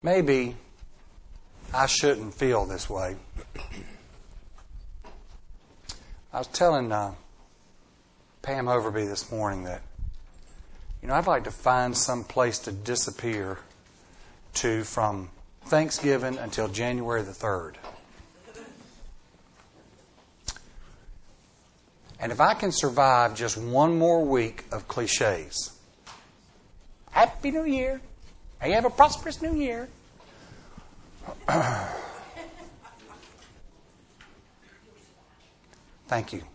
maybe I shouldn't feel this way. I was telling Pam Overby this morning that, I'd like to find some place to disappear to from Thanksgiving until January the 3rd. And if I can survive just one more week of cliches, Happy New Year, and you have a prosperous New Year. Thank you.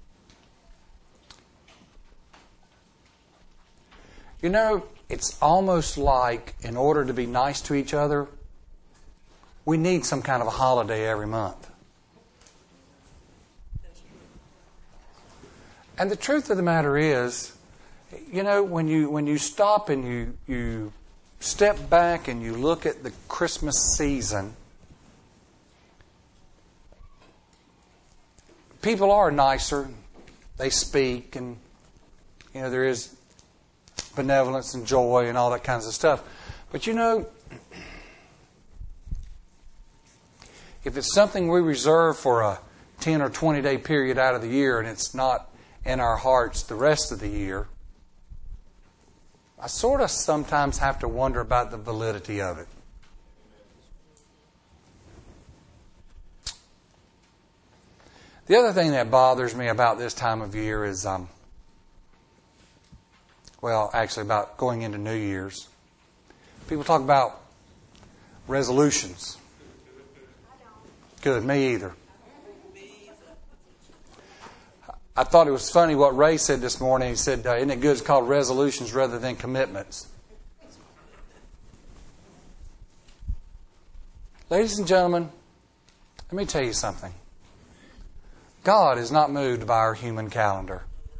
It's almost like in order to be nice to each other, we need some kind of a holiday every month. And the truth of the matter is, when you stop and you step back and you look at the Christmas season, people are nicer. They speak, and there is benevolence and joy and all that kinds of stuff. But if it's something we reserve for a 10 or 20 day period out of the year and it's not in our hearts the rest of the year, I sort of sometimes have to wonder about the validity of it. The other thing that bothers me about this time of year is, about going into New Year's. People talk about resolutions. Good, me either. I thought it was funny what Ray said this morning. He said, isn't it good it's called resolutions rather than commitments? Ladies and gentlemen, let me tell you something. God is not moved by our human calendar.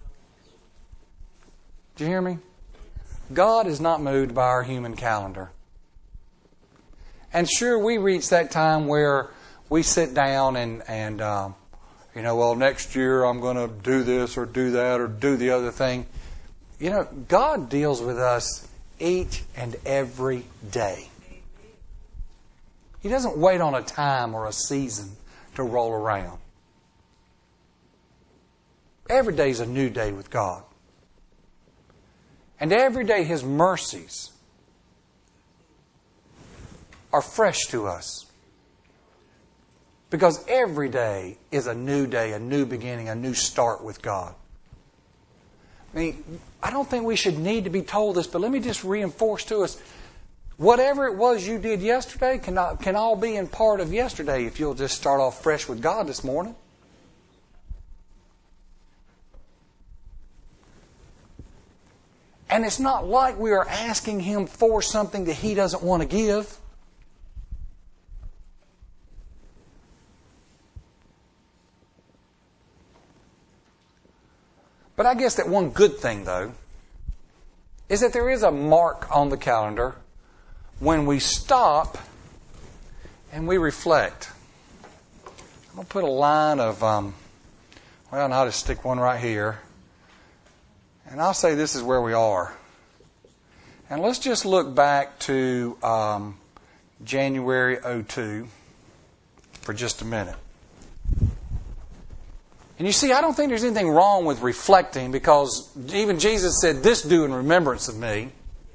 Do you hear me? God is not moved by our human calendar. And sure, we reach that time where we sit down and next year I'm going to do this or do that or do the other thing. God deals with us each and every day. He doesn't wait on a time or a season to roll around. Every day is a new day with God. And every day His mercies are fresh to us. Because every day is a new day, a new beginning, a new start with God. I don't think we should need to be told this, but let me just reinforce to us, whatever it was you did yesterday can all be in part of yesterday if you'll just start off fresh with God this morning. And it's not like we are asking Him for something that He doesn't want to give. But I guess that one good thing, though, is that there is a mark on the calendar when we stop and we reflect. I'm going to put a line of, I'll just stick one right here. And I'll say this is where we are. And let's just look back to January 2002 for just a minute. And you see, I don't think there's anything wrong with reflecting, because even Jesus said, "This do in remembrance of me."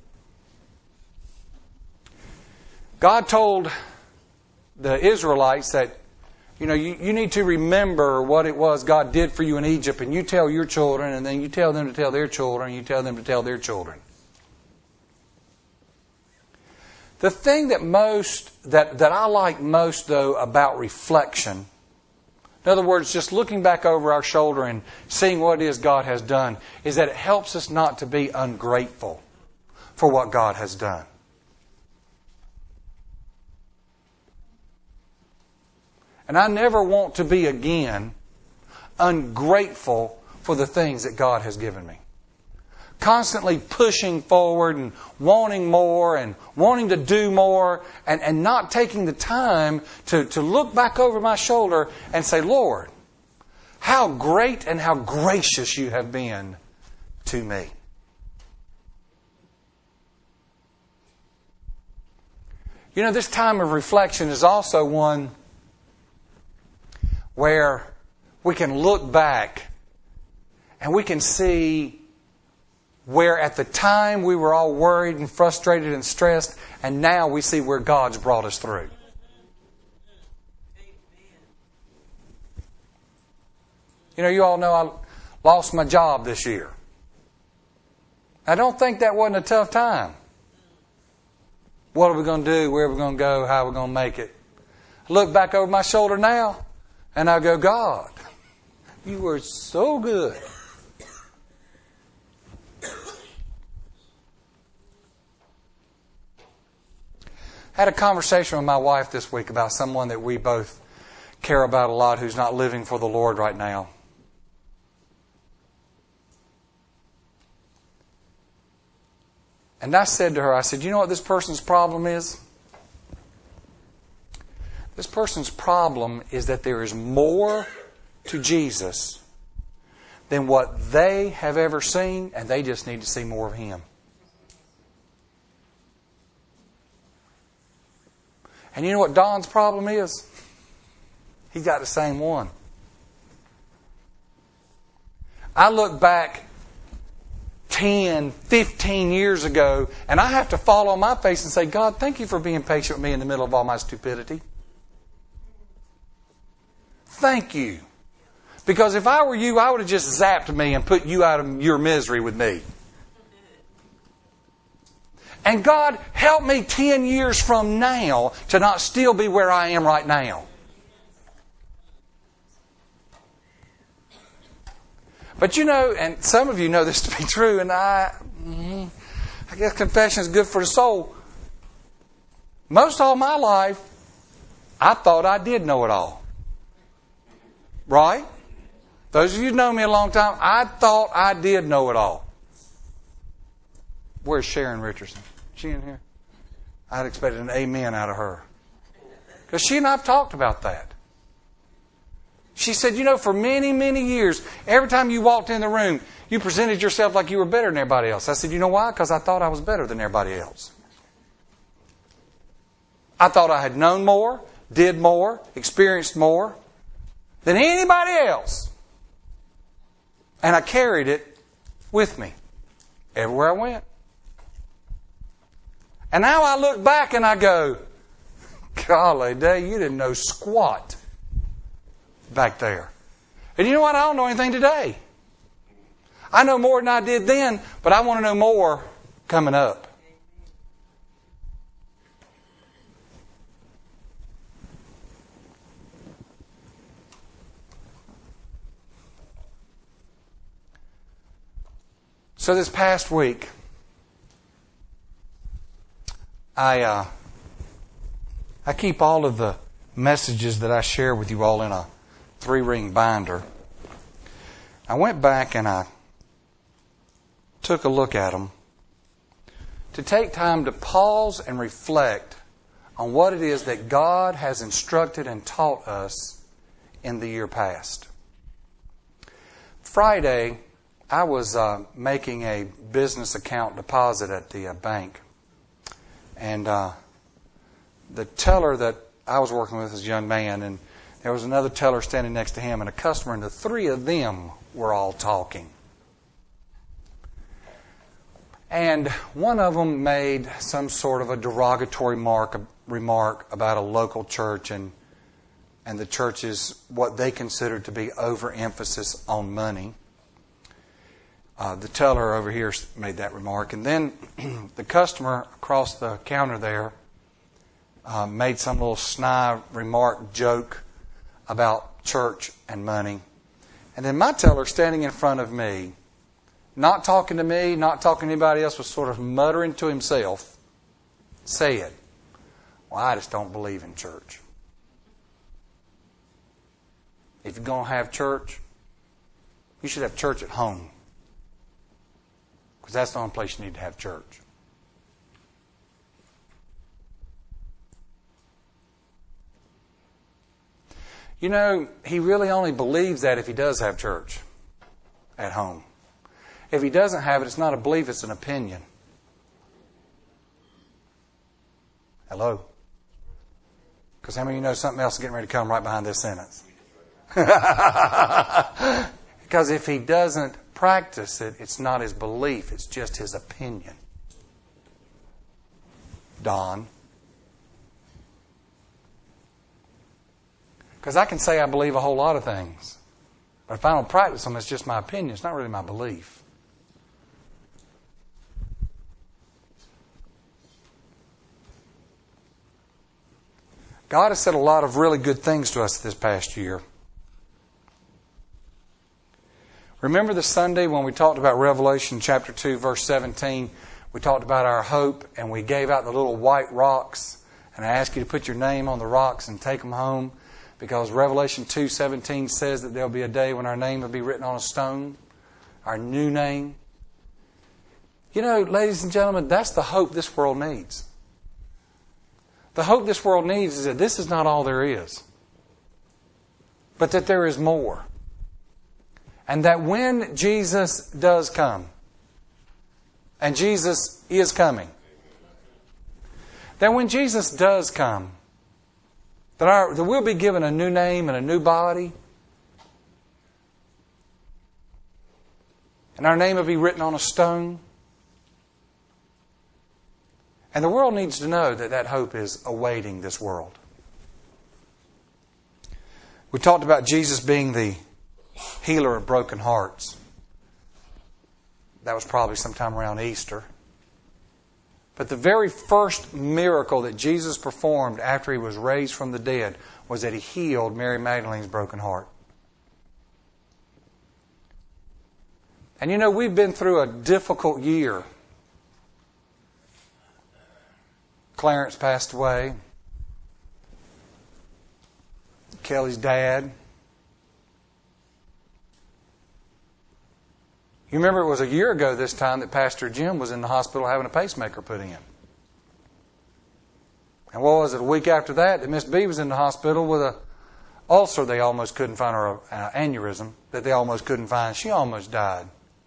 God told the Israelites that, you need to remember what it was God did for you in Egypt, and you tell your children, and then you tell them to tell their children, and you tell them to tell their children. The thing that I like most, though, about reflection, in other words, just looking back over our shoulder and seeing what it is God has done, is that it helps us not to be ungrateful for what God has done. And I never want to be again ungrateful for the things that God has given me. Constantly pushing forward and wanting more and wanting to do more and not taking the time to look back over my shoulder and say, "Lord, how great and how gracious you have been to me." You know, this time of reflection is also one where we can look back and we can see where at the time we were all worried and frustrated and stressed, and now we see where God's brought us through. You know, you all know I lost my job this year. I don't think that wasn't a tough time. What are we going to do? Where are we going to go? How are we going to make it? I look back over my shoulder now and I go, God, you were so good. I had a conversation with my wife this week about someone that we both care about a lot who's not living for the Lord right now. And I said to her, I said, you know what this person's problem is? This person's problem is that there is more to Jesus than what they have ever seen, and they just need to see more of Him. And you know what Don's problem is? He's got the same one. I look back 10, 15 years ago, and I have to fall on my face and say, God, thank you for being patient with me in the middle of all my stupidity. Thank you. Because if I were you, I would have just zapped me and put you out of your misery with me. And God, help me 10 years from now to not still be where I am right now. But you know, and some of you know this to be true, and I guess confession is good for the soul. Most all my life, I thought I did know it all. Right? Those of you who know me a long time, I thought I did know it all. Where's Sharon Richardson? Is she in here? I'd expected an amen out of her. Because she and I have talked about that. She said, you know, for many, many years, every time you walked in the room, you presented yourself like you were better than everybody else. I said, you know why? Because I thought I was better than everybody else. I thought I had known more, did more, experienced more than anybody else. And I carried it with me everywhere I went. And now I look back and I go, golly day, you didn't know squat back there. And you know what? I don't know anything today. I know more than I did then, but I want to know more coming up. So this past week, I keep all of the messages that I share with you all in a 3-ring binder. I went back and I took a look at them to take time to pause and reflect on what it is that God has instructed and taught us in the year past. Friday, I was making a business account deposit at the bank. And the teller that I was working with was a young man, and there was another teller standing next to him and a customer, and the three of them were all talking. And one of them made some sort of a derogatory remark about a local church and the church's what they considered to be overemphasis on money. The teller over here made that remark. And then the customer across the counter there made some little snide remark, joke about church and money. And then my teller standing in front of me, not talking to me, not talking to anybody else, was sort of muttering to himself, said, well, I just don't believe in church. If you're going to have church, you should have church at home. Because that's the only place you need to have church. You know, he really only believes that if he does have church at home. If he doesn't have it, it's not a belief, it's an opinion. Hello? Because how many of you know something else is getting ready to come right behind this sentence? Because if he doesn't practice it, it's not his belief, it's just his opinion. Don. Because I can say I believe a whole lot of things. But if I don't practice them, it's just my opinion. It's not really my belief. God has said a lot of really good things to us this past year. Remember the Sunday when we talked about Revelation chapter 2, verse 17? We talked about our hope, and we gave out the little white rocks. And I asked you to put your name on the rocks and take them home. Because Revelation 2:17 says that there'll be a day when our name will be written on a stone. Our new name. You know, ladies and gentlemen, that's the hope this world needs. The hope this world needs is that this is not all there is. But that there is more. And that when Jesus does come, and Jesus is coming, that when Jesus does come, that we'll be given a new name and a new body. And our name will be written on a stone. And the world needs to know that that hope is awaiting this world. We talked about Jesus being the healer of broken hearts. That was probably sometime around Easter. But the very first miracle that Jesus performed after He was raised from the dead was that He healed Mary Magdalene's broken heart. And you know, we've been through a difficult year. Clarence passed away. Kelly's dad. You remember it was a year ago this time that Pastor Jim was in the hospital having a pacemaker put in. And what was it, a week after that Miss B was in the hospital with an ulcer they almost couldn't find, or an aneurysm that they almost couldn't find. She almost died.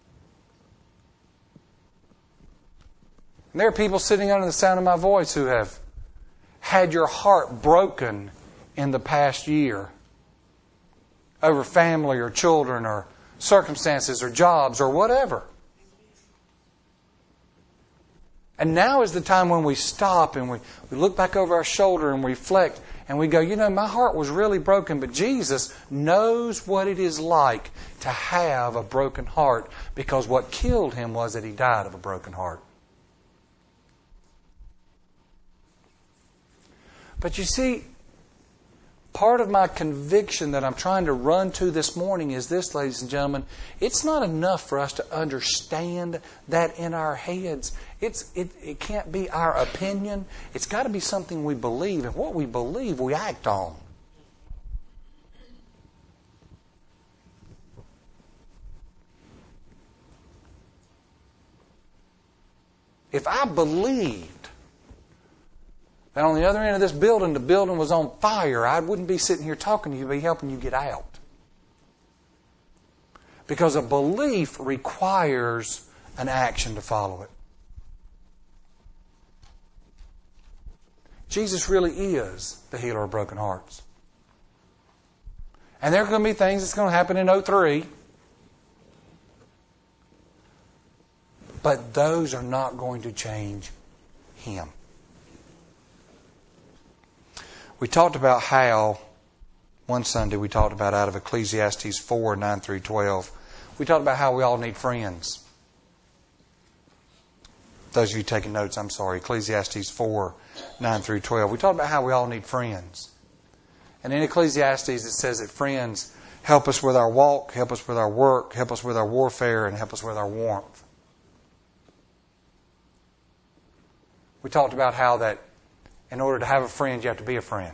And there are people sitting under the sound of my voice who have had your heart broken in the past year over family or children or circumstances or jobs or whatever. And now is the time when we stop and we look back over our shoulder and reflect and we go, you know, my heart was really broken, but Jesus knows what it is like to have a broken heart, because what killed Him was that He died of a broken heart. But you see, part of my conviction that I'm trying to run to this morning is this, ladies and gentlemen. It's not enough for us to understand that in our heads. It can't be our opinion. It's got to be something we believe. And what we believe, we act on. If I believed that on the other end of this building, the building was on fire, I wouldn't be sitting here talking to you, I'd be helping you get out. Because a belief requires an action to follow it. Jesus really is the healer of broken hearts. And there are going to be things that's going to happen in 2003. But those are not going to change Him. We talked about how, one Sunday we talked about out of Ecclesiastes 4, 9 through 12. We talked about how we all need friends. Those of you taking notes, I'm sorry. Ecclesiastes 4, 9 through 12. We talked about how we all need friends. And in Ecclesiastes it says that friends help us with our walk, help us with our work, help us with our warfare, and help us with our warmth. We talked about how that in order to have a friend, you have to be a friend.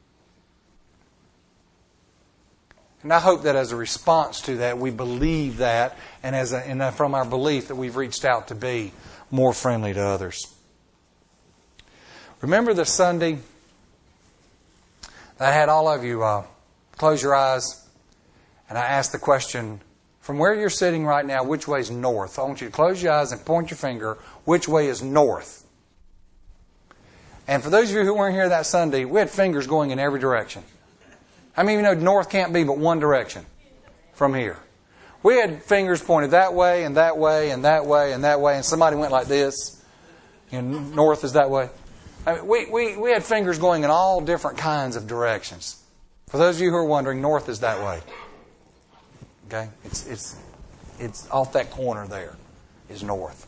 And I hope that as a response to that, we believe that, and from our belief that we've reached out to be more friendly to others. Remember the Sunday that I had all of you close your eyes, and I asked the question, from where you're sitting right now, which way is north? I want you to close your eyes and point your finger, which way is north? And for those of you who weren't here that Sunday, we had fingers going in every direction. I mean, you know, north can't be but one direction from here. We had fingers pointed that way and that way and that way and that way, and somebody went like this. You know, north is that way. I mean, we had fingers going in all different kinds of directions. For those of you who are wondering, north is that way. Okay? It's off that corner there is north.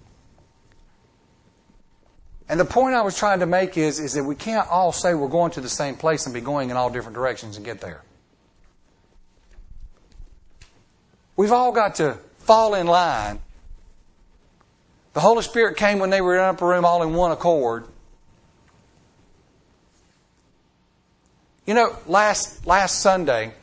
And the point I was trying to make is that we can't all say we're going to the same place and be going in all different directions and get there. We've all got to fall in line. The Holy Spirit came when they were in an upper room all in one accord. You know, last Sunday,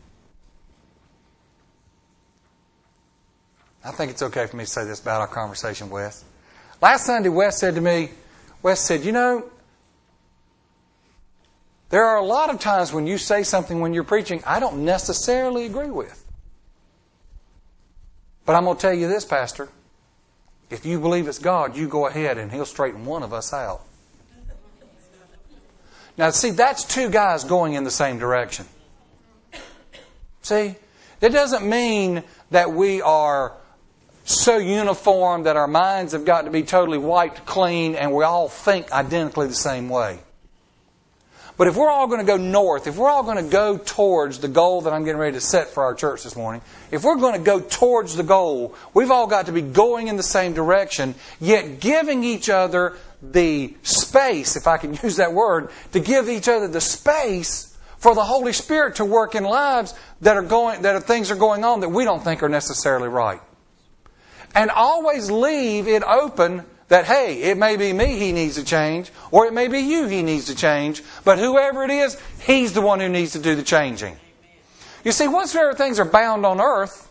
I think it's okay for me to say this about our conversation, Wes. Last Sunday, Wes said, you know, there are a lot of times when you say something when you're preaching I don't necessarily agree with. But I'm going to tell you this, Pastor. If you believe it's God, you go ahead and He'll straighten one of us out. Now, see, that's two guys going in the same direction. See, that doesn't mean that we are so uniform that our minds have got to be totally wiped clean and we all think identically the same way. But if we're all going to go north, if we're all going to go towards the goal that I'm getting ready to set for our church this morning, if we're going to go towards the goal, we've all got to be going in the same direction, yet giving each other the space, if I can use that word, to give each other the space for the Holy Spirit to work in lives that things are going on that we don't think are necessarily right. And always leave it open that, hey, it may be me he needs to change, or it may be you he needs to change, but whoever it is, He's the one who needs to do the changing. You see, whatsoever things are bound on earth,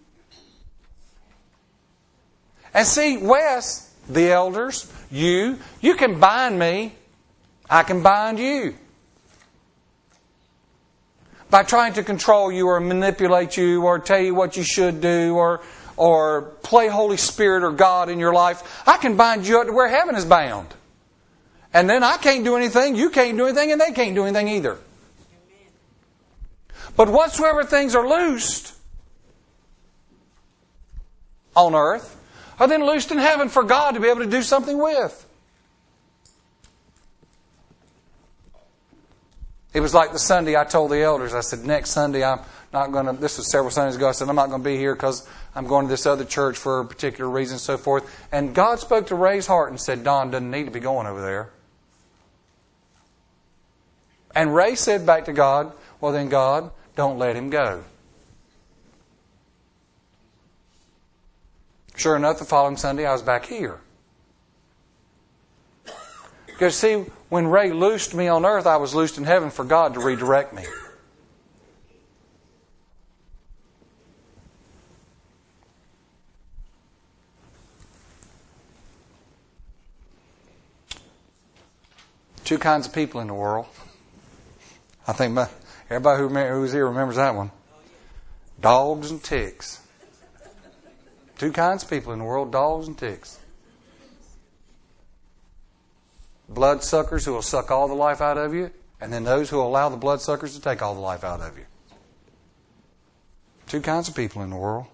and see, Wes, the elders, you can bind me, I can bind you. By trying to control you or manipulate you or tell you what you should do or play Holy Spirit or God in your life, I can bind you up to where heaven is bound. And then I can't do anything, you can't do anything, and they can't do anything either. But whatsoever things are loosed on earth are then loosed in heaven for God to be able to do something with. It was like the Sunday I told the elders, I said, next Sunday I'm not going to, this was several Sundays ago, I said, I'm not going to be here because I'm going to this other church for a particular reason and so forth. And God spoke to Ray's heart and said, Don doesn't need to be going over there. And Ray said back to God, well then God, don't let him go. Sure enough, the following Sunday I was back here. Because see, when Ray loosed me on earth, I was loosed in heaven for God to redirect me. Two kinds of people in the world. I think everybody who's here remembers that one. Dogs and ticks. Two kinds of people in the world, dogs and ticks. Bloodsuckers who will suck all the life out of you, and then those who will allow the bloodsuckers to take all the life out of you. Two kinds of people in the world.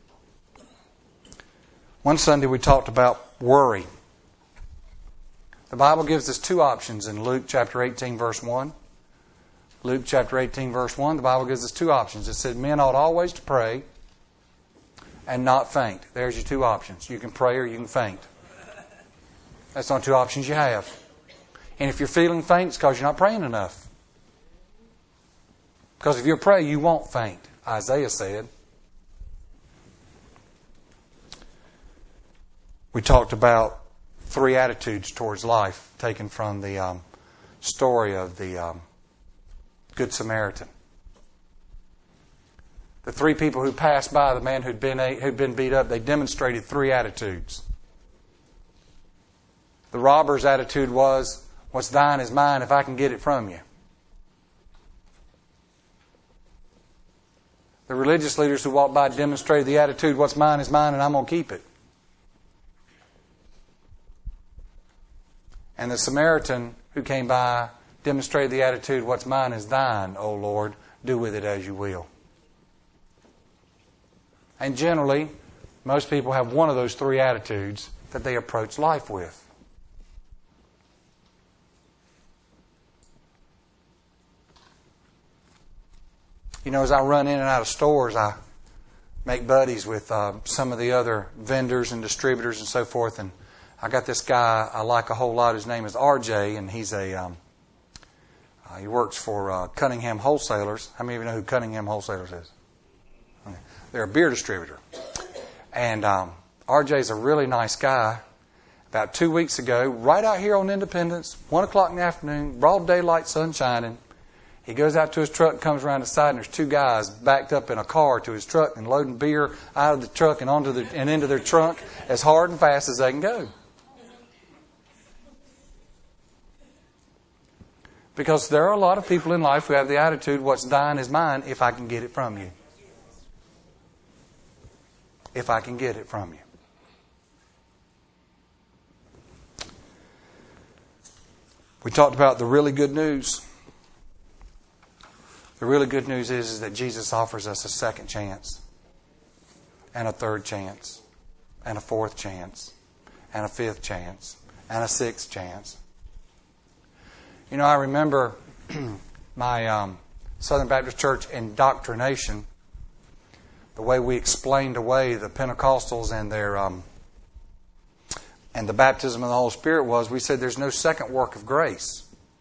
One Sunday we talked about worry. The Bible gives us two options in Luke chapter 18 verse 1. Luke chapter 18 verse 1, the Bible gives us two options. It said men ought always to pray and not faint. There's your two options. You can pray or you can faint. That's the only two options you have. And if you're feeling faint, it's because you're not praying enough. Because if you pray, you won't faint, Isaiah said. We talked about three attitudes towards life taken from the story of the Good Samaritan. The three people who passed by the man who'd been beat up, they demonstrated three attitudes. The robber's attitude was, what's thine is mine if I can get it from you. The religious leaders who walked by demonstrated the attitude, what's mine is mine and I'm going to keep it. And the Samaritan who came by demonstrated the attitude, what's mine is thine, O Lord, do with it as you will. And generally, most people have one of those three attitudes that they approach life with. You know, as I run in and out of stores, I make buddies with some of the other vendors and distributors and so forth. And I got this guy I like a whole lot. His name is RJ, and he's he works for Cunningham Wholesalers. How many of you know who Cunningham Wholesalers is? Okay. They're a beer distributor. And RJ's a really nice guy. About 2 weeks ago, right out here on Independence, 1 o'clock in the afternoon, broad daylight, sun shining, he goes out to his truck, comes around the side, and there's two guys backed up in a car to his truck and loading beer out of the truck and into their trunk as hard and fast as they can go. Because there are a lot of people in life who have the attitude, what's thine is mine if I can get it from you. If I can get it from you. We talked about the really good news. The really good news is that Jesus offers us a second chance, and a third chance, and a fourth chance, and a fifth chance, and a sixth chance. You know, I remember my Southern Baptist Church indoctrination, the way we explained away the Pentecostals and their and the baptism of the Holy Spirit was, we said there's no second work of grace.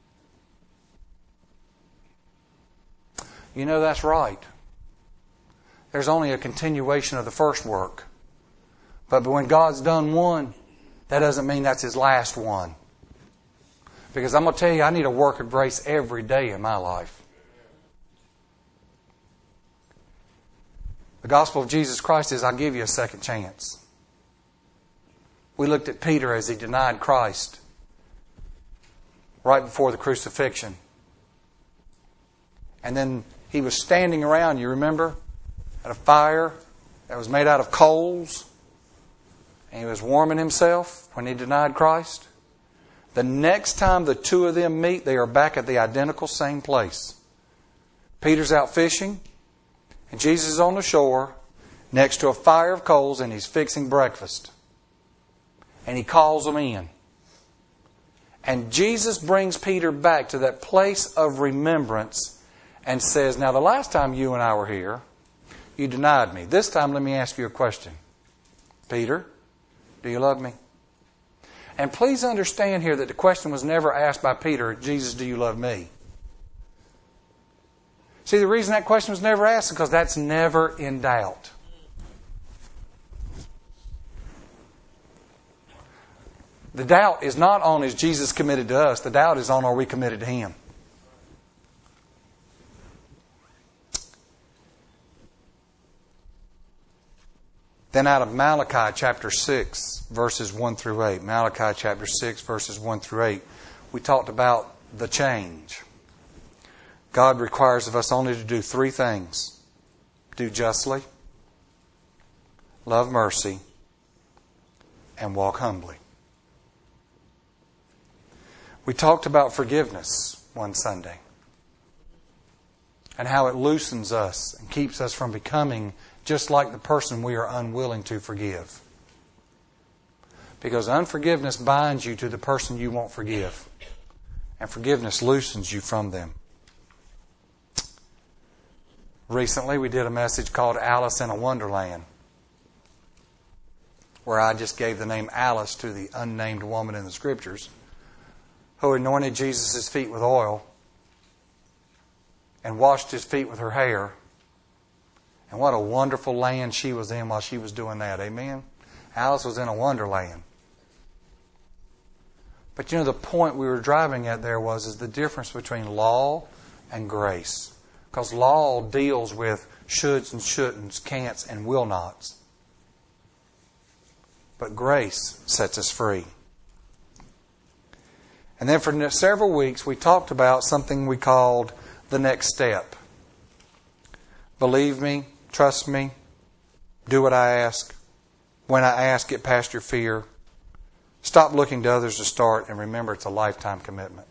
You know, that's right. There's only a continuation of the first work. But when God's done one, that doesn't mean that's His last one. Because I'm going to tell you, I need a work of grace every day in my life. The gospel of Jesus Christ is, I'll give you a second chance. We looked at Peter as he denied Christ right before the crucifixion. And then he was standing around, you remember, at a fire that was made out of coals. And he was warming himself when he denied Christ. The next time the two of them meet, they are back at the identical same place. Peter's out fishing, and Jesus is on the shore next to a fire of coals, and he's fixing breakfast. And he calls them in. And Jesus brings Peter back to that place of remembrance and says, now the last time you and I were here, you denied me. This time let me ask you a question. Peter, do you love me? And please understand here that the question was never asked by Peter, Jesus, do you love me? See, the reason that question was never asked is because that's never in doubt. The doubt is not on, is Jesus committed to us? The doubt is on, are we committed to Him? Then out of Malachi chapter 6, verses 1 through 8. Malachi chapter 6, verses 1 through 8. We talked about the change. God requires of us only to do three things. Do justly, love mercy, and walk humbly. We talked about forgiveness one Sunday. And how it loosens us and keeps us from becoming just like the person we are unwilling to forgive. Because unforgiveness binds you to the person you won't forgive. And forgiveness loosens you from them. Recently we did a message called Alice in a Wonderland, where I just gave the name Alice to the unnamed woman in the Scriptures who anointed Jesus' feet with oil and washed His feet with her hair. And what a wonderful land she was in while she was doing that. Amen? Alice was in a wonderland. But you know, the point we were driving at there is the difference between law and grace. Because law deals with shoulds and shouldn'ts, can'ts and will nots. But grace sets us free. And then for several weeks we talked about something we called the next step. Believe me, trust me, do what I ask. When I ask, get past your fear. Stop looking to others to start, and remember it's a lifetime commitment.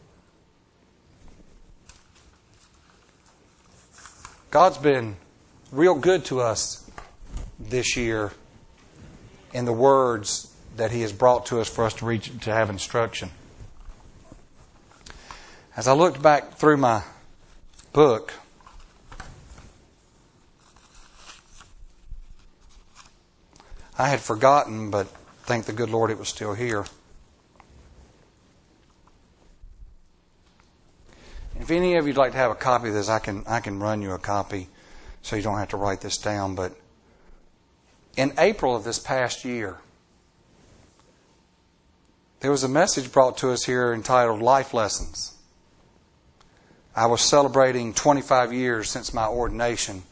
God's been real good to us this year in the words that He has brought to us for us to read, to have instruction. As I looked back through my book, I had forgotten, but thank the good Lord it was still here. If any of you'd like to have a copy of this, I can run you a copy so you don't have to write this down. But in April of this past year, there was a message brought to us here entitled Life Lessons. I was celebrating 25 years since my ordination.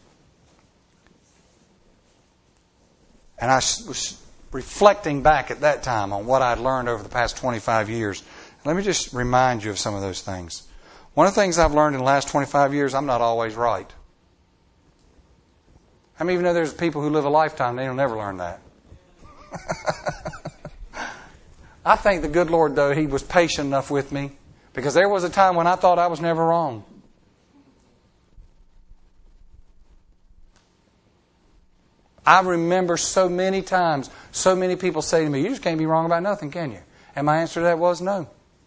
And I was reflecting back at that time on what I'd learned over the past 25 years. Let me just remind you of some of those things. One of the things I've learned in the last 25 years, I'm not always right. I mean, even though there's people who live a lifetime, they'll never learn that. I thank the good Lord, though, He was patient enough with me, because there was a time when I thought I was never wrong. I remember so many times, so many people say to me, "You just can't be wrong about nothing, can you?" And my answer to that was no.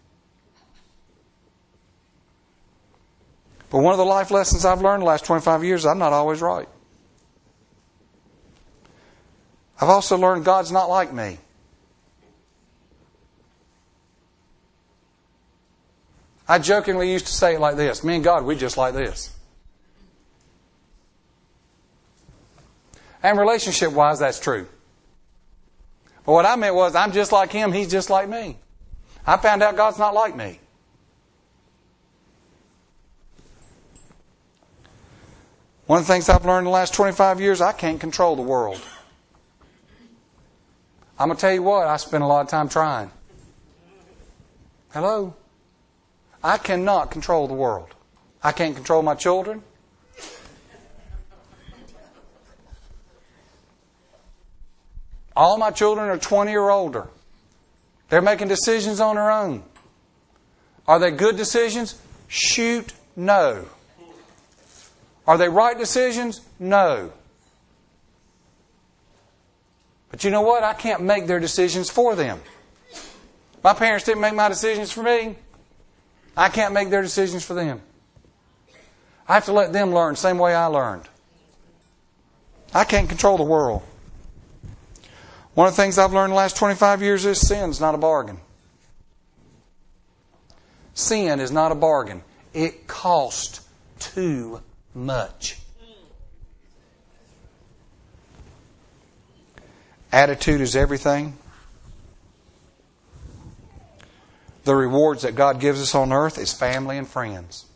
But one of the life lessons I've learned in the last 25 years, I'm not always right. I've also learned God's not like me. I jokingly used to say it like this: me and God, we just like this. And relationship-wise, that's true. But what I meant was, I'm just like Him, He's just like me. I found out God's not like me. One of the things I've learned in the last 25 years, I can't control the world. I'm going to tell you what, I spend a lot of time trying. Hello? I cannot control the world. I can't control my children. All my children are 20 or older. They're making decisions on their own. Are they good decisions? Shoot, no. Are they right decisions? No. But you know what? I can't make their decisions for them. My parents didn't make my decisions for me. I can't make their decisions for them. I have to let them learn the same way I learned. I can't control the world. One of the things I've learned in the last 25 years is sin's not a bargain. Sin is not a bargain. It costs too much. Attitude is everything. The rewards that God gives us on earth is family and friends.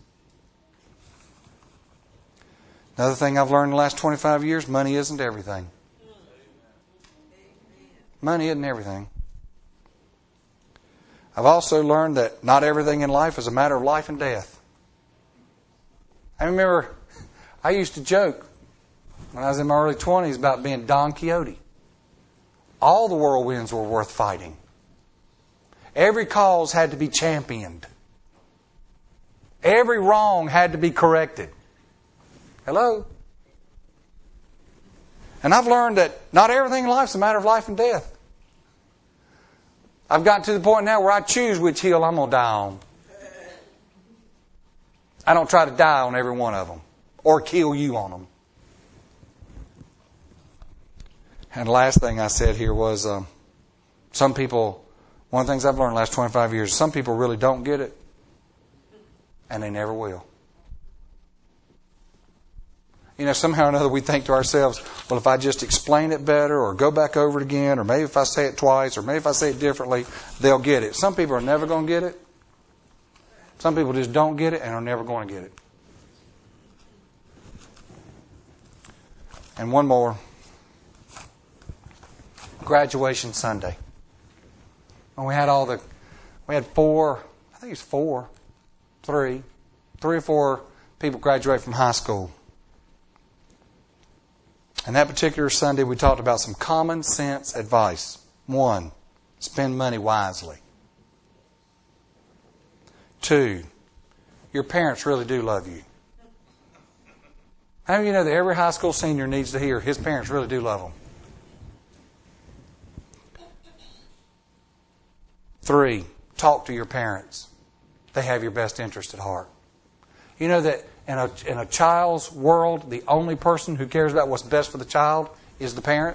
Another thing I've learned in the last 25 years, money isn't everything. Money isn't everything. I've also learned that not everything in life is a matter of life and death. I remember I used to joke when I was in my early 20s about being Don Quixote. All the whirlwinds were worth fighting. Every cause had to be championed. Every wrong had to be corrected. Hello? And I've learned that not everything in life is a matter of life and death. I've gotten to the point now where I choose which hill I'm going to die on. I don't try to die on every one of them or kill you on them. And the last thing I said here was some people, one of the things I've learned in the last 25 years, some people really don't get it, and they never will. You know, somehow or another we think to ourselves, well, if I just explain it better or go back over it again, or maybe if I say it twice, or maybe if I say it differently, they'll get it. Some people are never going to get it. Some people just don't get it and are never going to get it. And one more. Graduation Sunday. When we had three or four people graduate from high school. And that particular Sunday we talked about some common sense advice. One, Spend money wisely. 2, your parents really do love you. How do you know that every high school senior needs to hear his parents really do love him? 3, talk to your parents. They have your best interest at heart. You know that in a child's world, the only person who cares about what's best for the child is the parent.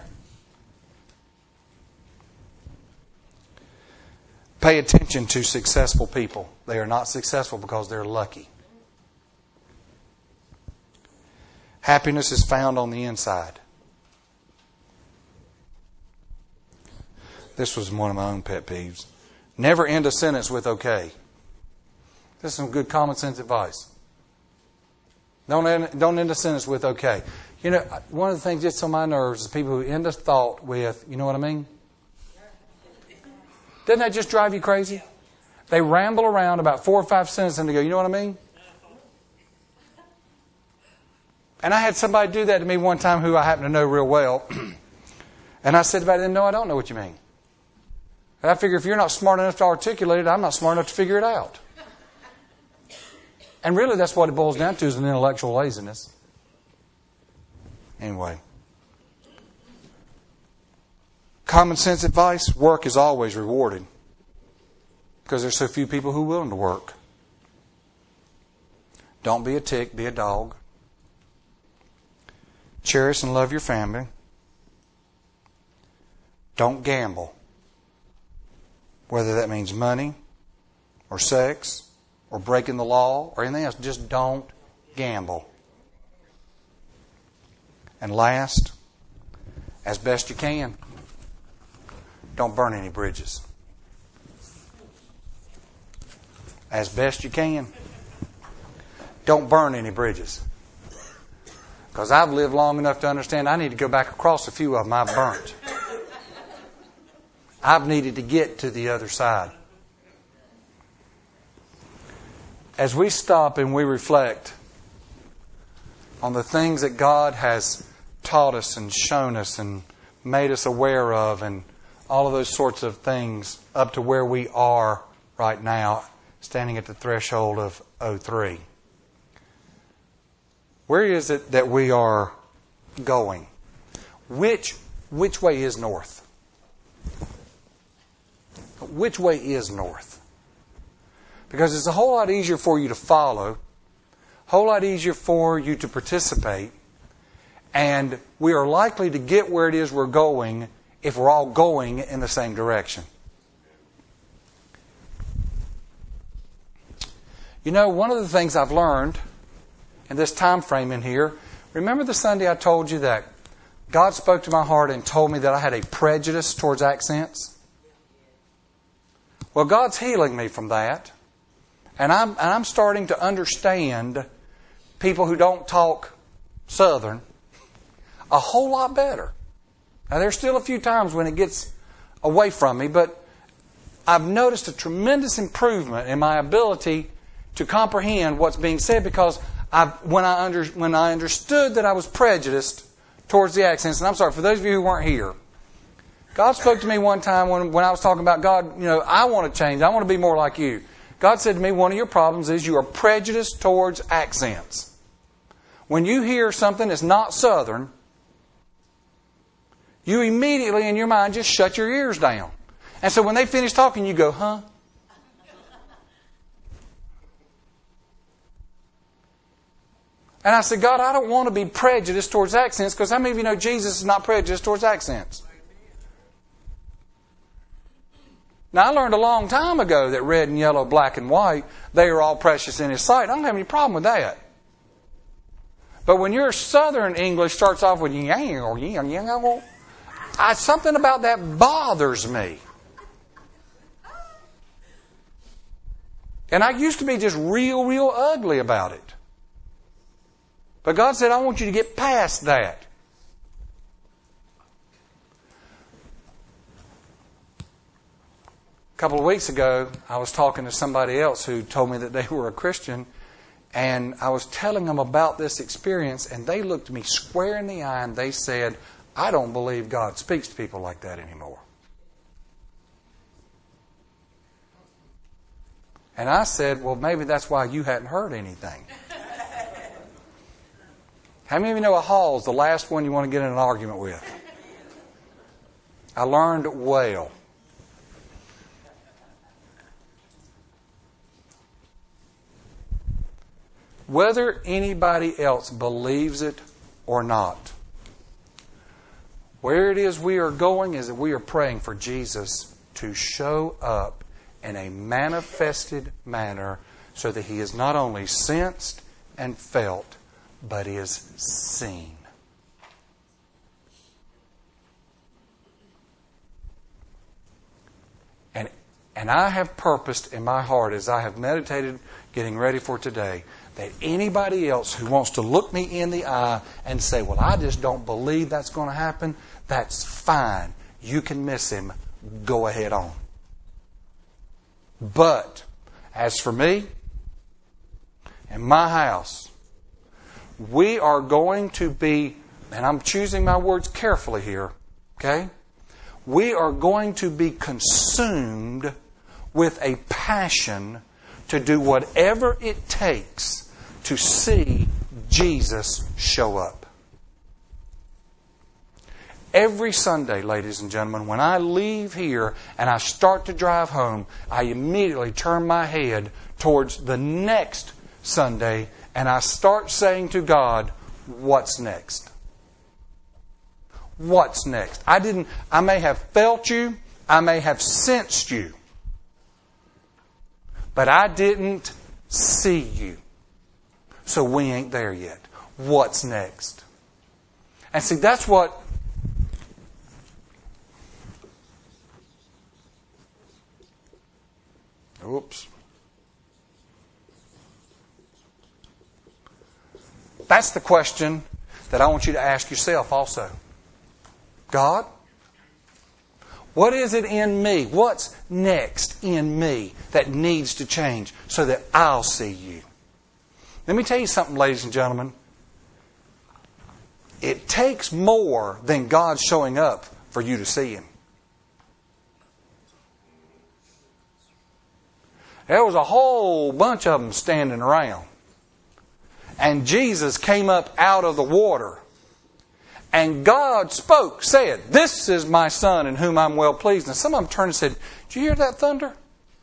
Pay attention to successful people. They are not successful because they're lucky. Happiness is found on the inside. This was one of my own pet peeves. Never end a sentence with okay. This is some good common sense advice. Don't end a sentence with okay. You know, one of the things that gets on my nerves is people who end a thought with, you know what I mean? Doesn't that just drive you crazy? They ramble around about 4 or 5 sentences and they go, you know what I mean? And I had somebody do that to me one time who I happen to know real well. And I said about them, no, I don't know what you mean. And I figure if you're not smart enough to articulate it, I'm not smart enough to figure it out. And really that's what it boils down to, is an intellectual laziness. Anyway. Common sense advice, work is always rewarded. Because there's so few people who are willing to work. Don't be a tick, be a dog. Cherish and love your family. Don't gamble. Whether that means money or sex or breaking the law or anything else, just don't gamble. And last, as best you can, don't burn any bridges. As best you can, don't burn any bridges. Because I've lived long enough to understand I need to go back across a few of them I've burnt. I've needed to get to the other side. As we stop and we reflect on the things that God has taught us and shown us and made us aware of and all of those sorts of things up to where we are right now, standing at the threshold of 03. Where is it that we are going? Which way is north? Which way is north? Because it's a whole lot easier for you to follow, a whole lot easier for you to participate, and we are likely to get where it is we're going if we're all going in the same direction. You know, one of the things I've learned in this time frame in here, remember the Sunday I told you that God spoke to my heart and told me that I had a prejudice towards accents? Well, God's healing me from that. And I'm starting to understand people who don't talk Southern a whole lot better. Now, there's still a few times when it gets away from me, but I've noticed a tremendous improvement in my ability to comprehend what's being said, because when I understood that I was prejudiced towards the accents, and I'm sorry, for those of you who weren't here, God spoke to me one time when I was talking about God, you know, I want to change. I want to be more like you. God said to me, one of your problems is you are prejudiced towards accents. When you hear something that's not Southern, you immediately in your mind just shut your ears down. And so when they finish talking, you go, huh? And I said, God, I don't want to be prejudiced towards accents, because how many of you know Jesus is not prejudiced towards accents? Now, I learned a long time ago that red and yellow, black and white, they are all precious in His sight. I don't have any problem with that. But when your Southern English starts off with something about that bothers me. And I used to be just real ugly about it. But God said, I want you to get past that. A couple of weeks ago, I was talking to somebody else who told me that they were a Christian, and I was telling them about this experience, and they looked me square in the eye and they said, I don't believe God speaks to people like that anymore. And I said, well, maybe that's why you hadn't heard anything. How many of you know a hall is the last one you want to get in an argument with? I learned well. Whether anybody else believes it or not, where it is we are going is that we are praying for Jesus to show up in a manifested manner so that He is not only sensed and felt, but is seen. And I have purposed in my heart as I have meditated getting ready for today that anybody else who wants to look me in the eye and say, well, I just don't believe that's going to happen, that's fine. You can miss him. Go ahead on. But as for me and my house, we are going to be, and I'm choosing my words carefully here, okay? We are going to be consumed with a passion to do whatever it takes to see Jesus show up. Every Sunday, ladies and gentlemen, when I leave here and I start to drive home, I immediately turn my head towards the next Sunday and I start saying to God, what's next? What's next? I may have felt you, I may have sensed you, but I didn't see you. So we ain't there yet. What's next? And see, that's what that's the question that I want you to ask yourself also. God, what is it in me? What's next in me that needs to change so that I'll see you? Let me tell you something, ladies and gentlemen. It takes more than God showing up for you to see Him. There was a whole bunch of them standing around. And Jesus came up out of the water. And God spoke, said, "This is my Son in whom I'm well pleased." And some of them turned and said, "Did you hear that thunder?"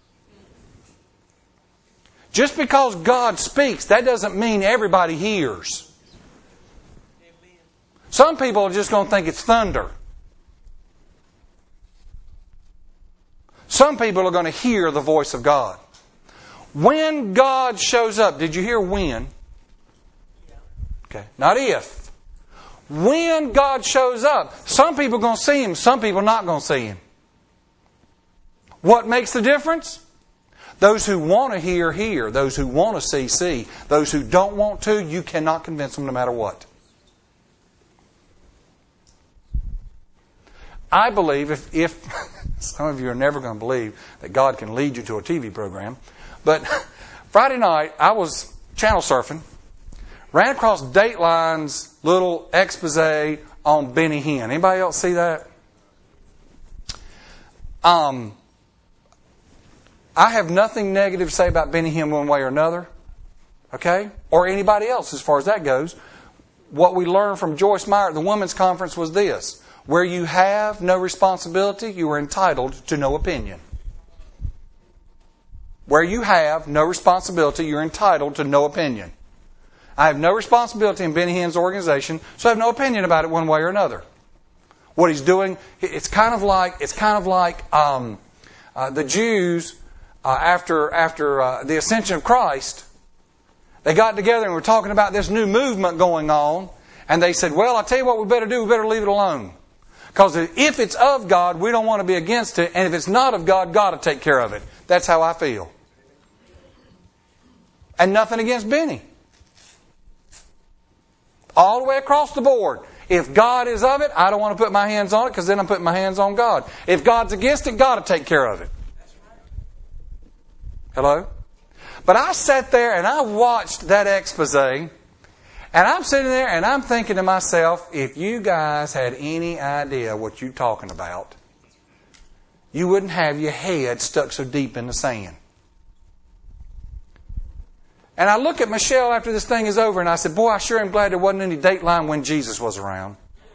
Just because God speaks, that doesn't mean everybody hears. Some people are just going to think it's thunder. Some people are going to hear the voice of God. When God shows up, did you hear when? Okay, not if. When God shows up, some people are going to see Him, some people are not going to see Him. What makes the difference? Those who want to hear, hear. Those who want to see, see. Those who don't want to, you cannot convince them no matter what. I believe if some of you are never going to believe that God can lead you to a TV program, but Friday night I was channel surfing, ran across Dateline's little expose on Benny Hinn. Anybody else see that? I have nothing negative to say about Benny Hinn one way or another. Okay? Or anybody else as far as that goes. What we learned from Joyce Meyer at the women's conference was this: where you have no responsibility, you are entitled to no opinion. Where you have no responsibility, you're entitled to no opinion. I have no responsibility in Benny Hinn's organization, so I have no opinion about it one way or another. What he's doing, it's kind of like the Jews after the ascension of Christ. They got together and were talking about this new movement going on, and they said, "Well, I'll tell you what we better do. We better leave it alone, because if it's of God, we don't want to be against it, and if it's not of God, God will take care of it." That's how I feel. And nothing against Benny. All the way across the board. If God is of it, I don't want to put my hands on it, because then I'm putting my hands on God. If God's against it, God will take care of it. Hello? But I sat there and I watched that expose, and I'm sitting there and I'm thinking to myself, if you guys had any idea what you're talking about, you wouldn't have your head stuck so deep in the sand. And I look at Michelle after this thing is over and I said, boy, I sure am glad there wasn't any Dateline when Jesus was around.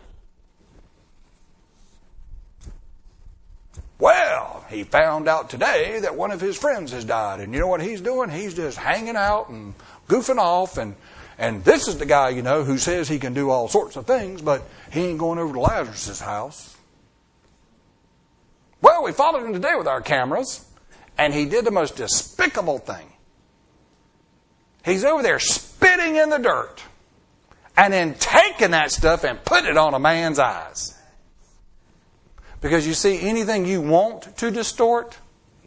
Well, he found out today that one of his friends has died. And you know what he's doing? He's just hanging out and goofing off. And this is the guy, who says he can do all sorts of things, but he ain't going over to Lazarus' house. Well, we followed him today with our cameras, and he did the most despicable thing. He's over there spitting in the dirt and then taking that stuff and putting it on a man's eyes. Because you see, anything you want to distort.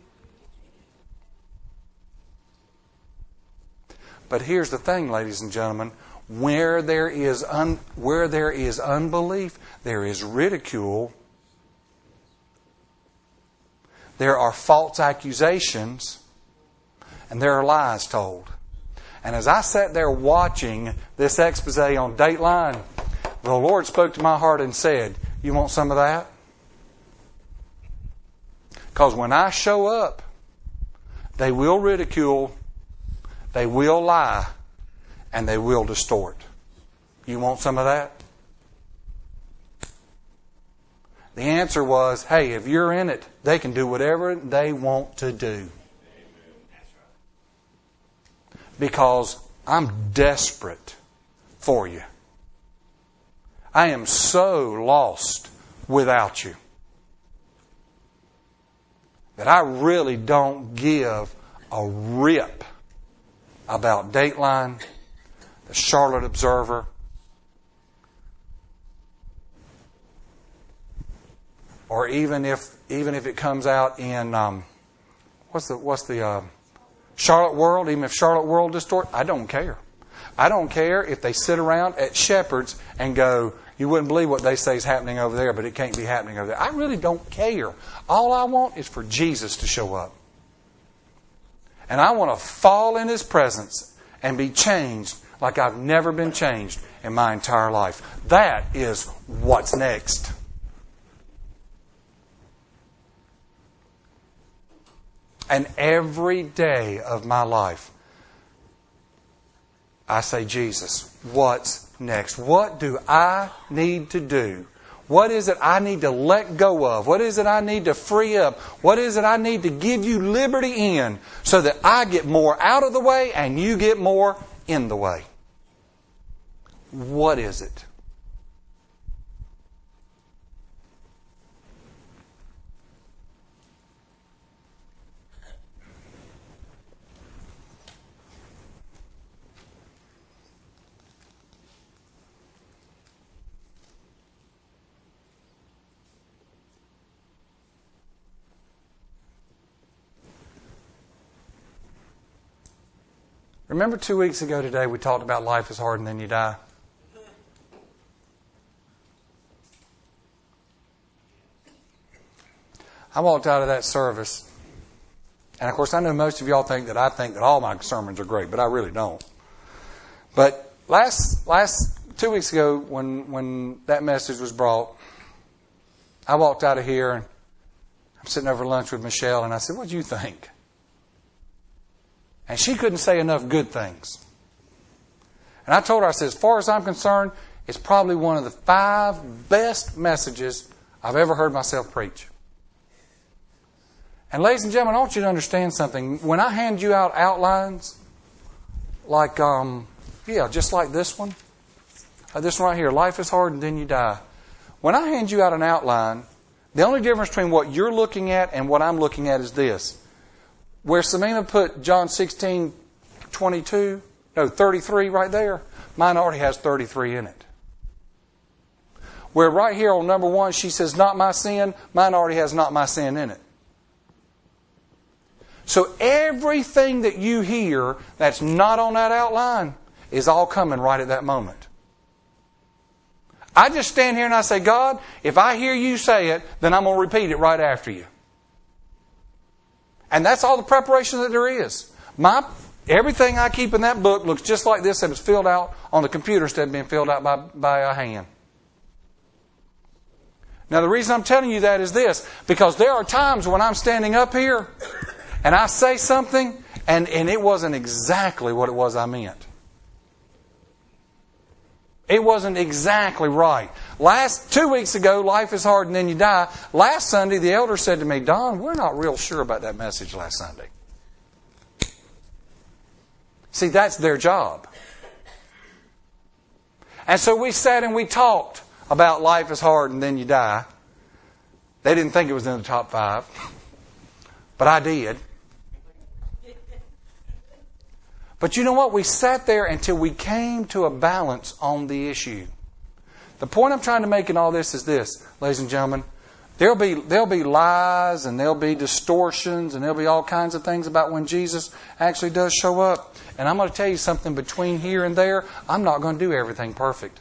But here's the thing, ladies and gentlemen. Where there is unbelief, there is ridicule. There are false accusations. And there are lies told. And as I sat there watching this expose on Dateline, the Lord spoke to my heart and said, you want some of that? Because when I show up, they will ridicule, they will lie, and they will distort. You want some of that? The answer was, hey, if you're in it, they can do whatever they want to do. Because I'm desperate for you. I am so lost without you that I really don't give a rip about Dateline, the Charlotte Observer, or even if it comes out in what's the Charlotte World, even if Charlotte World distort, I don't care. I don't care if they sit around at Shepherd's and go, you wouldn't believe what they say is happening over there, but it can't be happening over there. I really don't care. All I want is for Jesus to show up. And I want to fall in His presence and be changed like I've never been changed in my entire life. That is what's next. And every day of my life, I say, Jesus, what's next? What do I need to do? What is it I need to let go of? What is it I need to free up? What is it I need to give you liberty in so that I get more out of the way and you get more in the way? What is it? Remember 2 weeks ago today we talked about life is hard and then you die? I walked out of that service, and of course I know most of y'all think that I think that all my sermons are great, but I really don't. But last 2 weeks ago when that message was brought, I walked out of here and I'm sitting over lunch with Michelle and I said, what do you think? And she couldn't say enough good things. And I told her, I said, as far as I'm concerned, it's probably one of the 5 best messages I've ever heard myself preach. And ladies and gentlemen, I want you to understand something. When I hand you out outlines, like, just like this one right here, life is hard and then you die. When I hand you out an outline, the only difference between what you're looking at and what I'm looking at is this. Where Samina put John 33 right there, mine already has 33 in it. Where right here on number 1 she says, not my sin, mine already has not my sin in it. So everything that you hear that's not on that outline is all coming right at that moment. I just stand here and I say, God, if I hear you say it, then I'm going to repeat it right after you. And that's all the preparation that there is. Everything I keep in that book looks just like this that was filled out on the computer instead of being filled out by a hand. Now the reason I'm telling you that is this, because there are times when I'm standing up here and I say something And it wasn't exactly what it was I meant. It wasn't exactly right. 2 weeks ago, life is hard and then you die. Last Sunday, the elder said to me, Don, we're not real sure about that message last Sunday. See, that's their job. And so we sat and we talked about life is hard and then you die. They didn't think it was in the top 5. But I did. But you know what? We sat there until we came to a balance on the issue. The point I'm trying to make in all this is this, ladies and gentlemen. There'll be lies and there'll be distortions and there'll be all kinds of things about when Jesus actually does show up. And I'm going to tell you something between here and there. I'm not going to do everything perfect.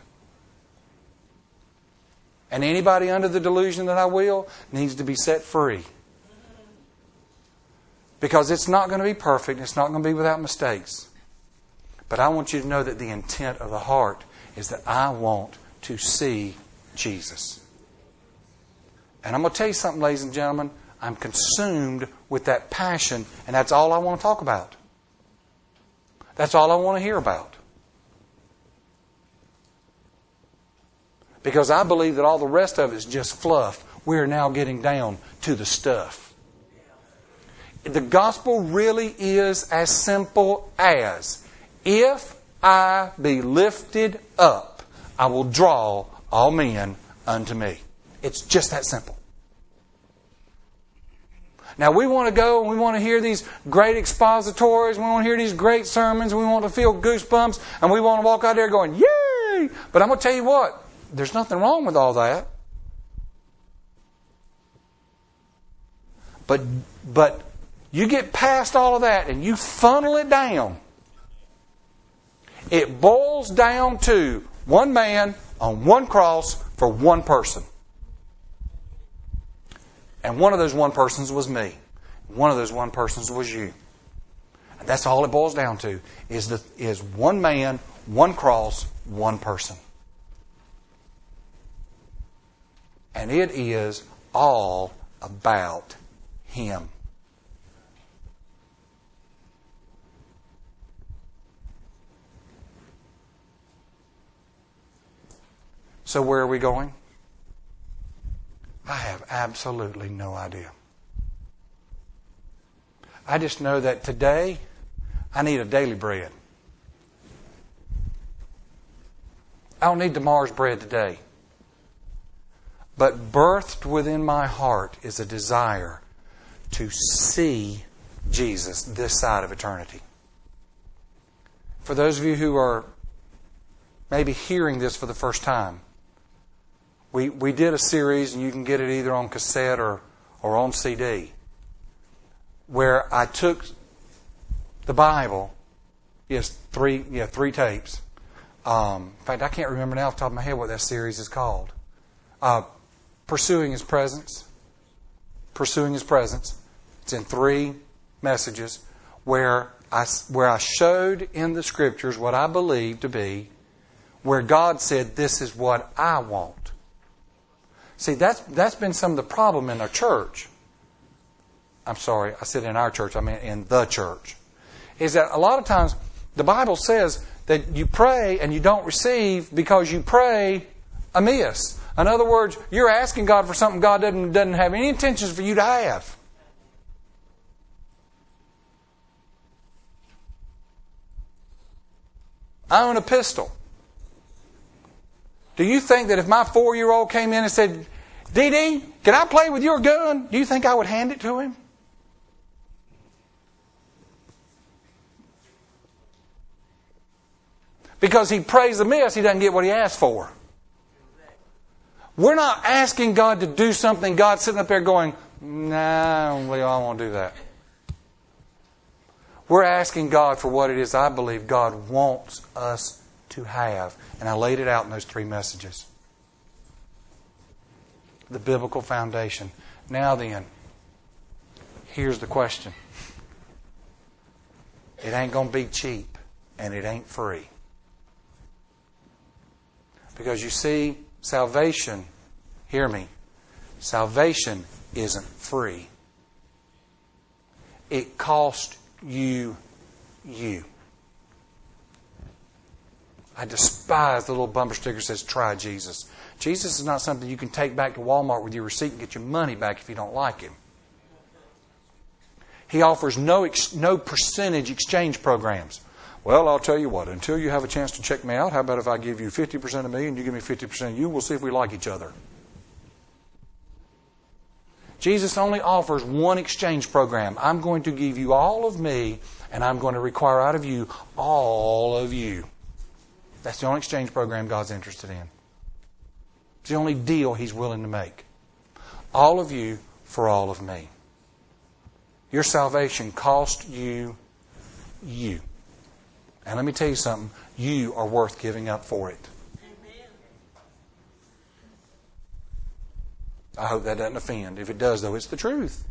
And anybody under the delusion that I will needs to be set free. Because it's not going to be perfect. It's not going to be without mistakes. But I want you to know that the intent of the heart is that I want to see Jesus. And I'm going to tell you something, ladies and gentlemen. I'm consumed with that passion, and that's all I want to talk about. That's all I want to hear about. Because I believe that all the rest of it is just fluff. We're now getting down to the stuff. The gospel really is as simple as, if I be lifted up, I will draw all men unto me. It's just that simple. Now we want to go and we want to hear these great expositories, we want to hear these great sermons, we want to feel goosebumps, and we want to walk out there going, yay! But I'm going to tell you what, there's nothing wrong with all that. But you get past all of that and you funnel it down. It boils down to one man on one cross for one person. And one of those one persons was me. One of those one persons was you. And that's all it boils down to, is one man, one cross, one person. And it is all about Him. So where are we going? I have absolutely no idea. I just know that today I need a daily bread. I don't need tomorrow's bread today. But birthed within my heart is a desire to see Jesus this side of eternity. For those of you who are maybe hearing this for the first time, we did a series, and you can get it either on cassette or on CD, where I took the Bible, three tapes. In fact, I can't remember now off the top of my head what that series is called. Pursuing His Presence. Pursuing His Presence. It's in 3 messages where I showed in the Scriptures what I believe to be where God said, this is what I want. See, that's been some of the problem in our church. I'm sorry, I said in our church, I mean in the church. Is that a lot of times the Bible says that you pray and you don't receive because you pray amiss. In other words, you're asking God for something God doesn't have any intentions for you to have. I own a pistol. Do you think that if my 4-year-old came in and said, Dee Dee, can I play with your gun? Do you think I would hand it to him? Because he prays amiss, he doesn't get what he asked for. We're not asking God to do something. God's sitting up there going, nah, I don't want to do that. We're asking God for what it is I believe God wants us to have. And I laid it out in those 3 messages. The biblical foundation. Now then, here's the question. It ain't going to be cheap, and it ain't free. Because you see, salvation, hear me, salvation isn't free. It cost you. I despise the little bumper sticker that says, try Jesus. Jesus is not something you can take back to Walmart with your receipt and get your money back if you don't like Him. He offers no percentage exchange programs. Well, I'll tell you what, until you have a chance to check me out, how about if I give you 50% of me and you give me 50% of you? We'll see if we like each other. Jesus only offers one exchange program. I'm going to give you all of me, and I'm going to require out of you all of you. That's the only exchange program God's interested in. It's the only deal He's willing to make. All of you for all of me. Your salvation cost you. And let me tell you something. You are worth giving up for it. Amen. I hope that doesn't offend. If it does, though, it's the truth.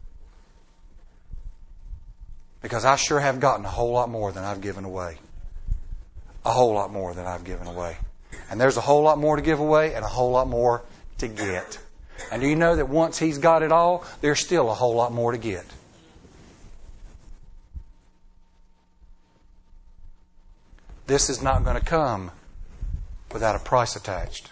Because I sure have gotten a whole lot more than I've given away. A whole lot more than I've given away. And there's a whole lot more to give away and a whole lot more to get. And do you know that once He's got it all, there's still a whole lot more to get? This is not going to come without a price attached.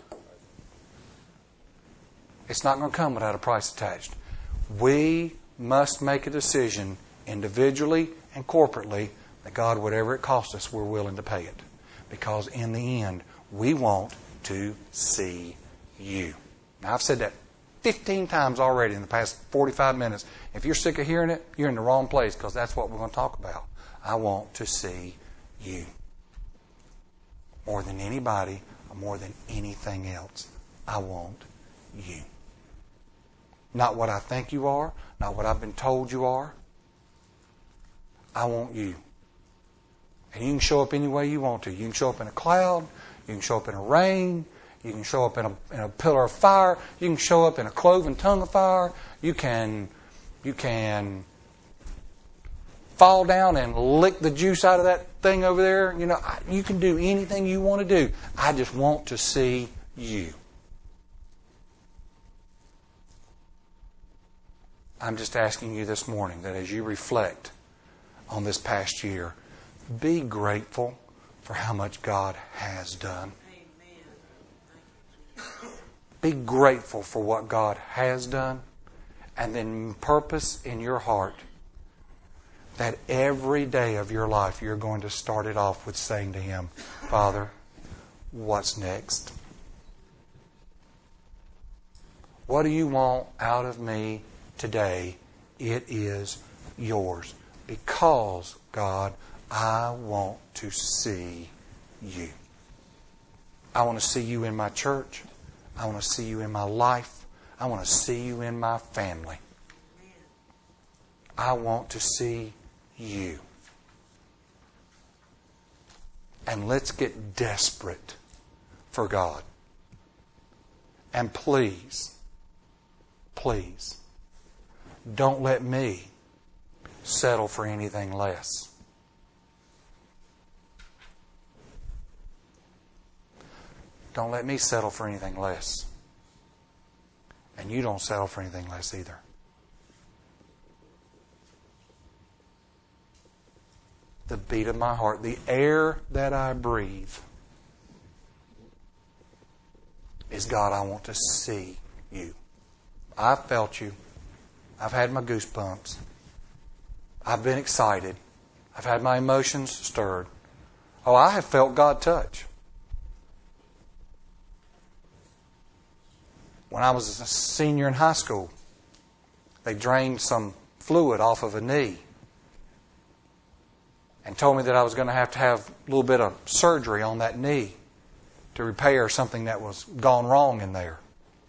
It's not going to come without a price attached. We must make a decision individually and corporately that God, whatever it costs us, we're willing to pay it. Because in the end, we want to see you. Now, I've said that 15 times already in the past 45 minutes. If you're sick of hearing it, you're in the wrong place, because that's what we're going to talk about. I want to see you. More than anybody, or more than anything else, I want you. Not what I think you are, not what I've been told you are. I want you. And you can show up any way you want to. You can show up in a cloud. You can show up in a rain. You can show up in a pillar of fire. You can show up in a cloven tongue of fire. You can fall down and lick the juice out of that thing over there. You know, you can do anything you want to do. I just want to see you. I'm just asking you this morning that as you reflect on this past year, be grateful for how much God has done. Be grateful for what God has done, and then purpose in your heart that every day of your life you're going to start it off with saying to Him, Father, what's next? What do you want out of me today? It is yours. Because, God, I want to see you. I want to see you in my church. I want to see you in my life. I want to see you in my family. I want to see you. And let's get desperate for God. And please, don't let me settle for anything less. Don't let me settle for anything less. And you don't settle for anything less either. The beat of my heart, the air that I breathe is, God, I want to see you. I've felt you. I've had my goosebumps. I've been excited. I've had my emotions stirred. Oh, I have felt God touch. When I was a senior in high school, they drained some fluid off of a knee and told me that I was going to have a little bit of surgery on that knee to repair something that was gone wrong in there.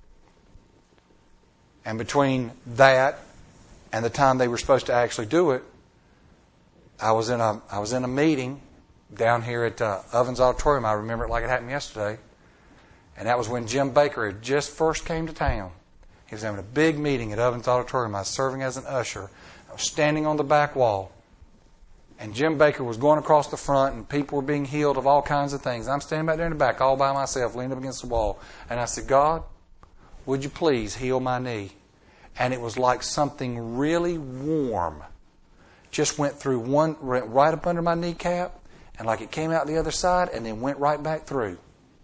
And between that and the time they were supposed to actually do it, I was in a meeting down here at Ovens Auditorium. I remember it like it happened yesterday. And that was when Jim Baker had just first came to town. He was having a big meeting at Ovens Auditorium. I was serving as an usher. I was standing on the back wall. And Jim Baker was going across the front, and people were being healed of all kinds of things. I'm standing back there in the back all by myself, leaning up against the wall. And I said, God, would you please heal my knee? And it was like something really warm just went right up under my kneecap, and like it came out the other side and then went right back through.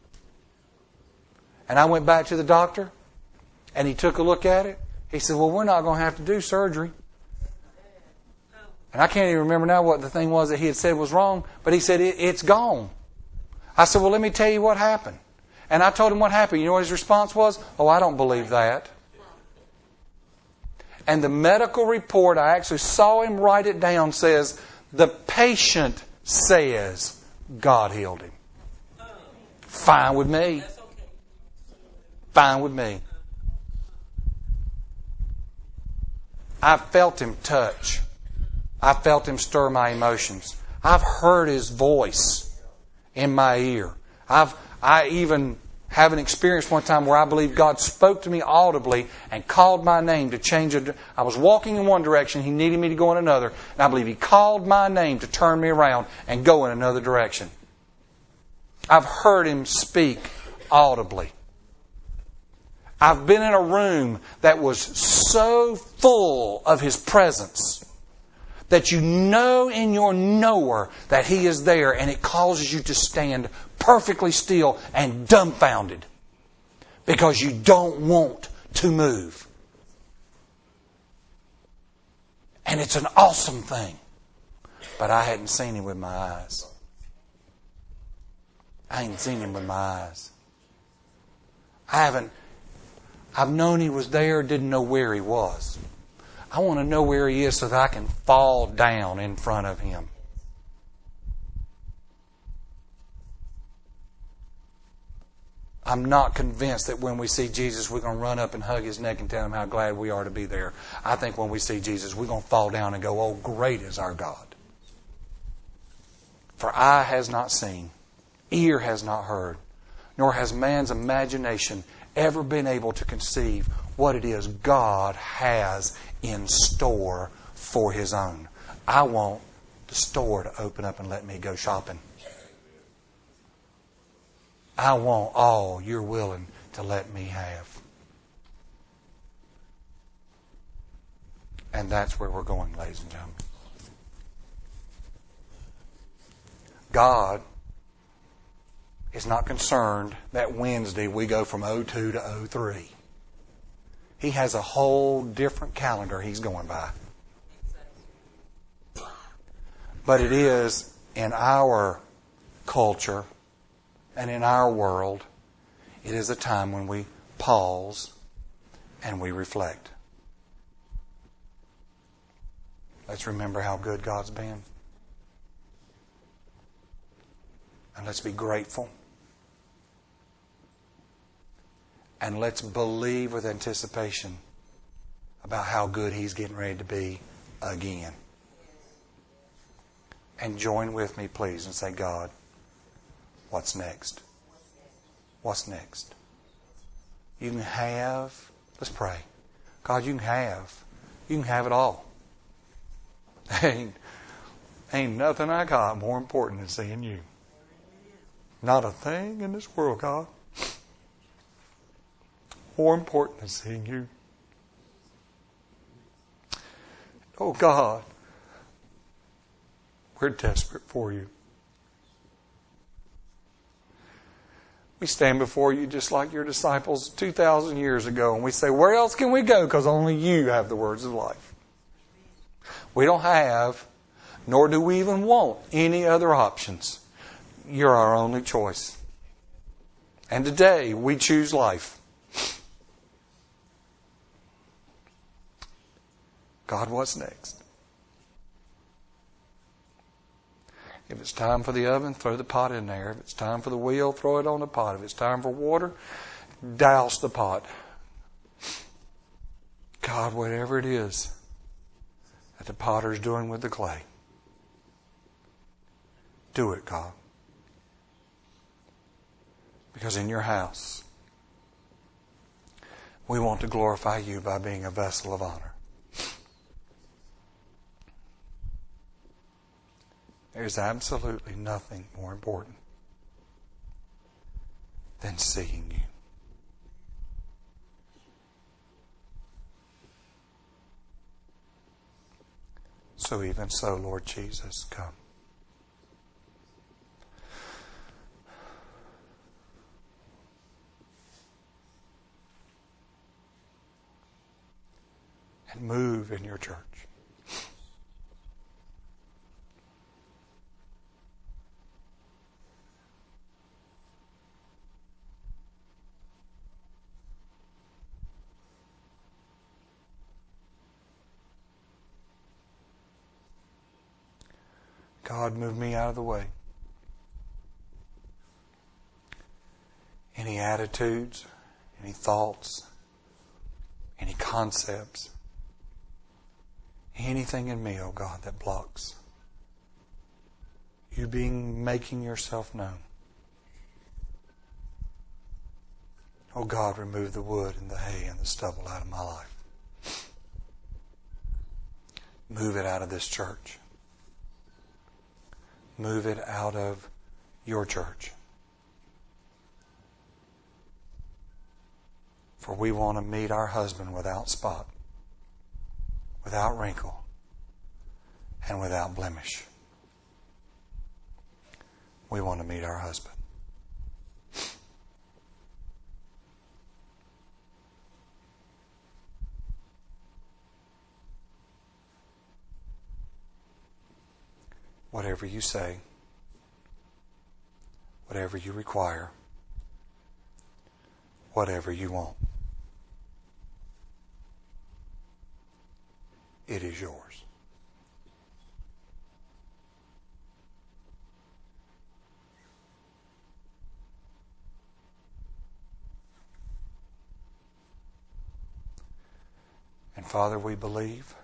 And I went back to the doctor, and he took a look at it. He said, well, we're not going to have to do surgery. And I can't even remember now what the thing was that he had said was wrong, but he said, it's gone. I said, well, let me tell you what happened. And I told him what happened. You know what his response was? Oh, I don't believe that. And the medical report, I actually saw him write it down, says, the patient says God healed him. Fine with me. Fine with me. I felt Him touch. I felt Him stir my emotions. I've heard His voice in my ear. I even have an experience one time where I believe God spoke to me audibly and called my name to change it. I was walking in one direction, He needed me to go in another, and I believe He called my name to turn me around and go in another direction. I've heard Him speak audibly. I've been in a room that was so full of His presence that you know in your knower that He is there, and it causes you to stand perfectly still and dumbfounded because you don't want to move. And it's an awesome thing. But I hadn't seen Him with my eyes. I ain't seen Him with my eyes. I've known He was there, didn't know where He was. I want to know where He is so that I can fall down in front of Him. I'm not convinced that when we see Jesus, we're going to run up and hug His neck and tell Him how glad we are to be there. I think when we see Jesus, we're going to fall down and go, oh, great is our God. For eye has not seen, ear has not heard, nor has man's imagination ever been able to conceive what it is God has in store for His own. I want the store to open up and let me go shopping. I want all You're willing to let me have. And that's where we're going, ladies and gentlemen. God is not concerned that Wednesday we go from 02 to 03. He has a whole different calendar He's going by. But it is in our culture and in our world, it is a time when we pause and we reflect. Let's remember how good God's been. And let's be grateful. And let's believe with anticipation about how good He's getting ready to be again. And join with me, please, and say, God, what's next? What's next? You can have, let's pray. God, you can have it all. Ain't nothing I got more important than seeing You. Not a thing in this world, God, more important than seeing You. Oh God, we're desperate for You. We stand before You just like Your disciples 2,000 years ago, and we say, where else can we go? Because only You have the words of life. We don't have, nor do we even want, any other options. You're our only choice. And today we choose life. God, what's next? If it's time for the oven, throw the pot in there. If it's time for the wheel, throw it on the pot. If it's time for water, douse the pot. God, whatever it is that the potter's doing with the clay, do it, God. Because in Your house, we want to glorify You by being a vessel of honor. There's absolutely nothing more important than seeing You. So even so, Lord Jesus, come. And move in your church. God, move me out of the way. Any attitudes, any thoughts, any concepts, anything in me, oh God, that blocks you making yourself known. Oh God, remove the wood and the hay and the stubble out of my life. Move it out of this church. Move it out of your church. For we want to meet our husband without spot, without wrinkle, and without blemish. We want to meet our husband. Whatever you say, whatever you require, whatever you want, it is yours. And Father, we believe,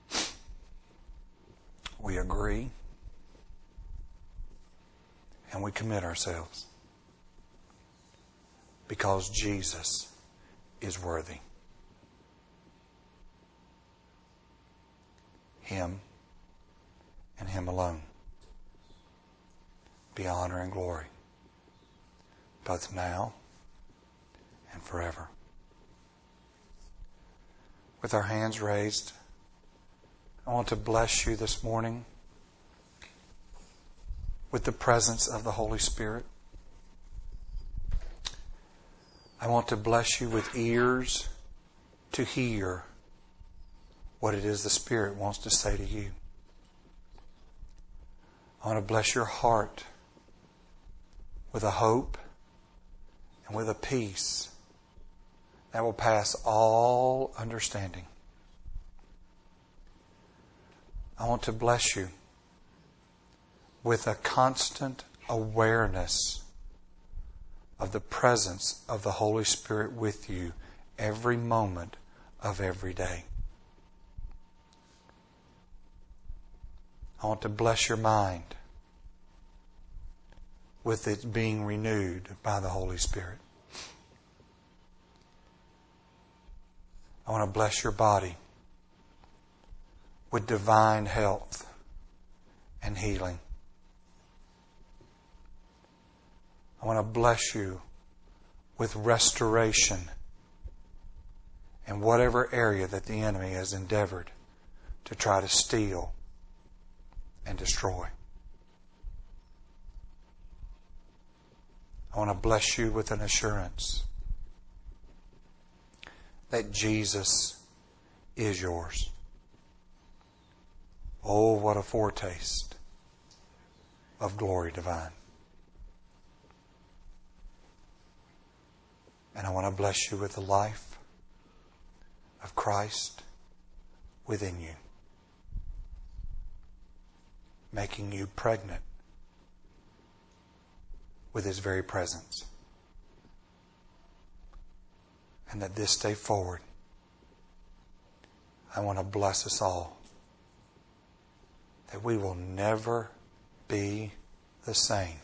we agree, and we commit ourselves because Jesus is worthy. Him and Him alone be honor and glory, both now and forever. With our hands raised, I want to bless you this morning with the presence of the Holy Spirit. I want to bless you with ears to hear what it is the Spirit wants to say to you. I want to bless your heart with a hope and with a peace that will pass all understanding. I want to bless you with a constant awareness of the presence of the Holy Spirit with you every moment of every day. I want to bless your mind with it being renewed by the Holy Spirit. I want to bless your body with divine health and healing. I want to bless you with restoration in whatever area that the enemy has endeavored to try to steal and destroy. I want to bless you with an assurance that Jesus is yours. Oh, what a foretaste of glory divine. And I want to bless you with the life of Christ within you, making you pregnant with His very presence. And that this day forward, I want to bless us all that we will never be the same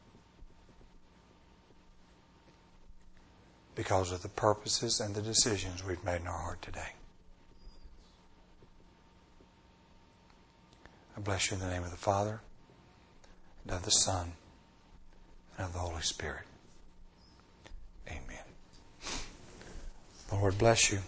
because of the purposes and the decisions we've made in our heart today. I bless you in the name of the Father, and of the Son, and of the Holy Spirit. Amen. The Lord bless you.